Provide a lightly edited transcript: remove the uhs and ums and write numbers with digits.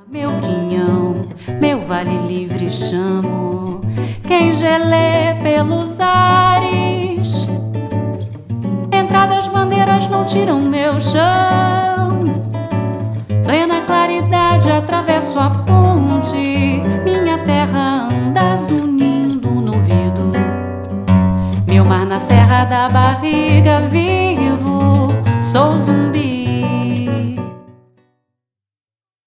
Meu quinhão, meu vale livre chamo, quem gelê pelos ares. Entradas bandeiras não tiram meu chão. Plena claridade atravesso a ponte, minha terra anda zunindo no vidro. Meu mar na serra da barriga vivo, sou zumbi